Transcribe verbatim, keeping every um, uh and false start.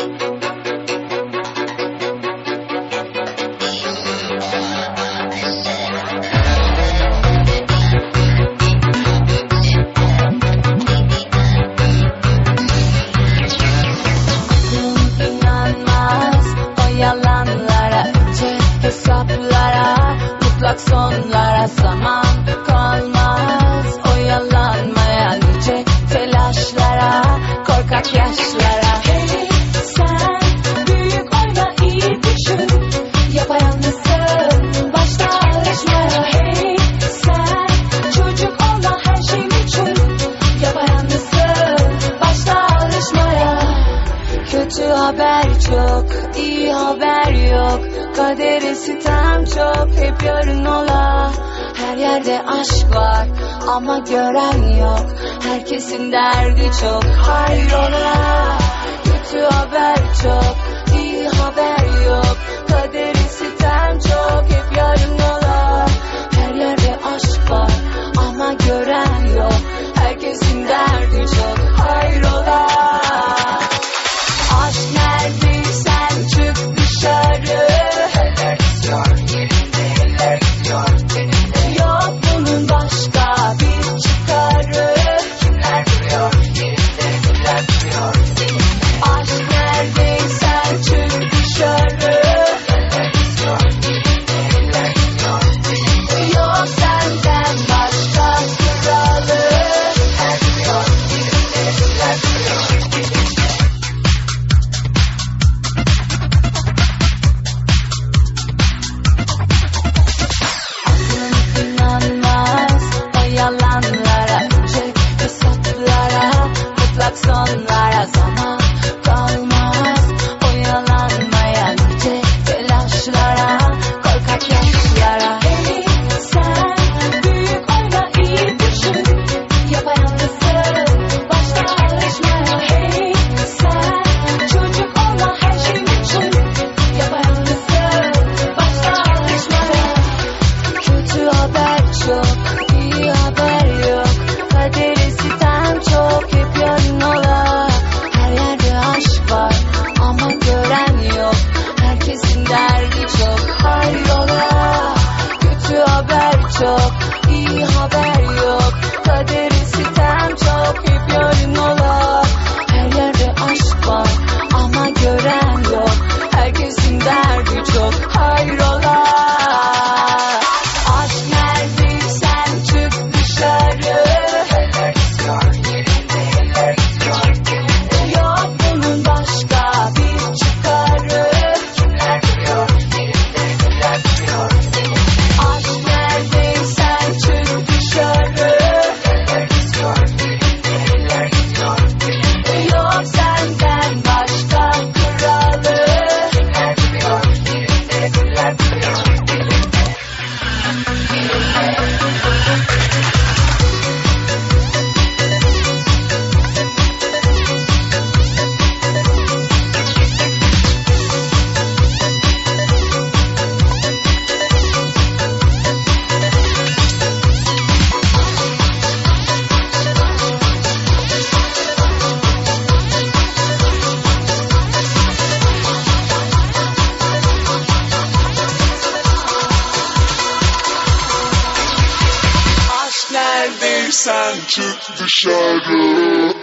Sonlara zaman kalmaz. Oyalanmaya nice telaşlara, korkak yaşlara. Hey sen büyük oyna, iyi düşün. Yapayalnızsın, başta alışmaya. Hey sen çocuk olma, her şeyin için. Yapayalnızsın, başta alışmaya. Kötü haber çok, iyi haber yok. Kaderi sitem çok, hep yarın ola. Her yerde aşk var ama gören yok. Herkesin derdi çok, hayrola. Kötü haber çok, iyi haber yok. Kaderi sitem çok, hep yarın ola. Her yerde aşk var ama gören yok. Herkesin derdi çok, hayrola. Aşk neredeysen çık dışarı. Yok bunun başka bir çıkarı. Kimler duruyor yerinde, kimler duruyor. Aşk neredeysen çık dışarı. Yok senden başka kralı. Kimler duruyor yerinde, kimler duruyor. Yalanlara, çek hesaplara, mutlak sonlara zaman kalmaz. Oyalanmaya nice telaşlara, korkak yaşlara. Hey sen büyük oyna, iyi düşün. Yapayalnızsın, başta alışmaya. Hey sen çocuk olma, her şeyin için. Yapayalnızsın, başta alışmaya. Kötü haber çok, iyi haber yok. Kaderi sitem çok, hep yarın ola. Her yerde aşk var ama gören yok. Herkesin derdi çok, hayrola. Kötü haber çok, iyi haber yok. Kaderi sitem çok, hep yarın ola. Her yerde aşk var ama gören yok. Herkesin derdi çok, hayrola. Aşk neredeysen çık dışarı. Yok bunun başka bir çıkarı. Kimler duruyor yerinde, kimler duruyor. Aşk neredeysen çık dışarı. Yok senden başka kralı. Kimler duruyor yerinde, kimler duruyor. Neredeysen çık dışarı.